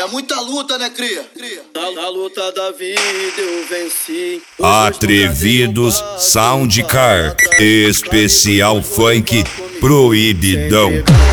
É muita luta, né, cria? Na luta da vida eu venci. Atrevidos Soundcar, especial funk proibidão.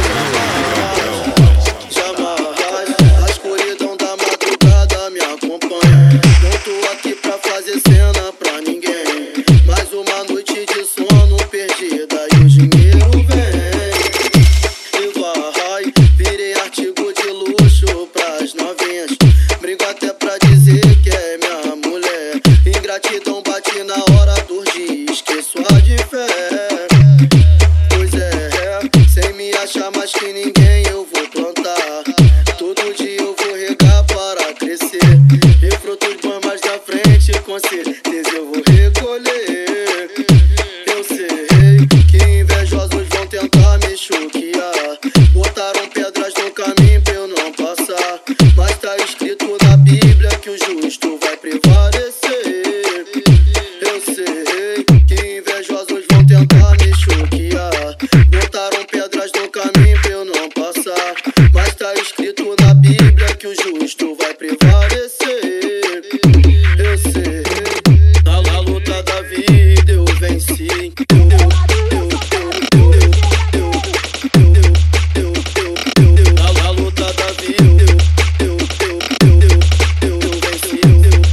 A escuridão da madrugada me acompanha. Não tô aqui pra fazer cena pra ninguém. Mais uma noite de sono perdida e o dinheiro vem. E vai, virei artigo de luxo pras novinhas. Brigo até pra dizer que é minha mulher. Ingratidão bate na hora do dia, esqueço a de fé. Pois é, sem me achar mais que ninguém eu vou plantar. Todo dia eu vou regar para crescer. E frutos bons mais da frente, com certeza eu vou recolher. Eu sei que invejosos vão tentar me choquear. Botaram pedras no caminho pra eu não passar. Mas tá escrito na Bíblia que o justo vai prevalecer. Eu sei que invejosos vão tentar me choquear. Botaram pedras no caminho pra eu não passar. Mas tá escrito na Bíblia que o justo vai prevalecer. Eu sei, na luta da vida eu venci. Na luta da vida eu venci.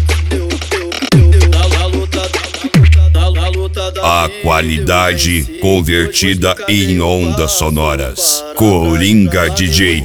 Na luta da A qualidade convertida em ondas sonoras. Coringa DJ.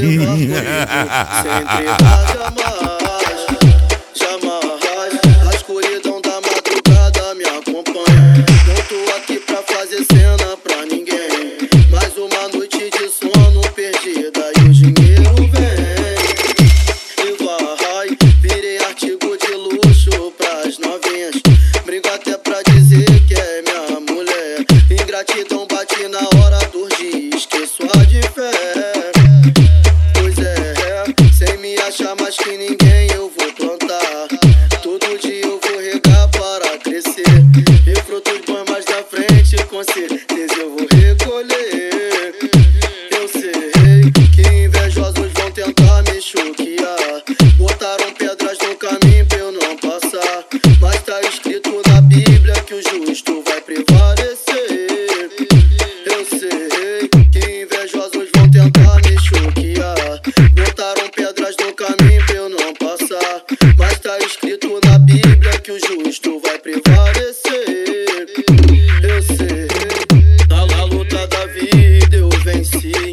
Jamais, a escuridão da madrugada me acompanha. Não tô aqui pra fazer cena pra ninguém. Mais uma noite de sono perdida e o dinheiro vem. E vai, virei artigo de luxo pras novinhas. Brigo até pra dizer que é minha mulher. Ingratidão bate na hora do dia, esqueço a de fé. Pois é, sem me achar mais que ninguém eu vou plantar. Todo dia eu vou regar para crescer. E frutos bons mais da frente, com certeza eu vou recolher. Eu sei que invejosos vão tentar me choquear. Botaram pedras no caminho pra eu não passar. Mas tá escrito na Bíblia que o justo vai prevalecer. Eu sei que invejosos vão tentar me choquear. Botaram pedras no caminho pra eu não passar. Mas tá escrito na Bíblia que o justo vai prevalecer. Eu sei, na luta da vida eu venci.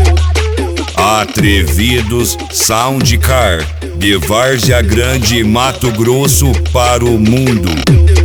Atrevidos Soundcar, de Várzea Grande, Mato Grosso para o mundo.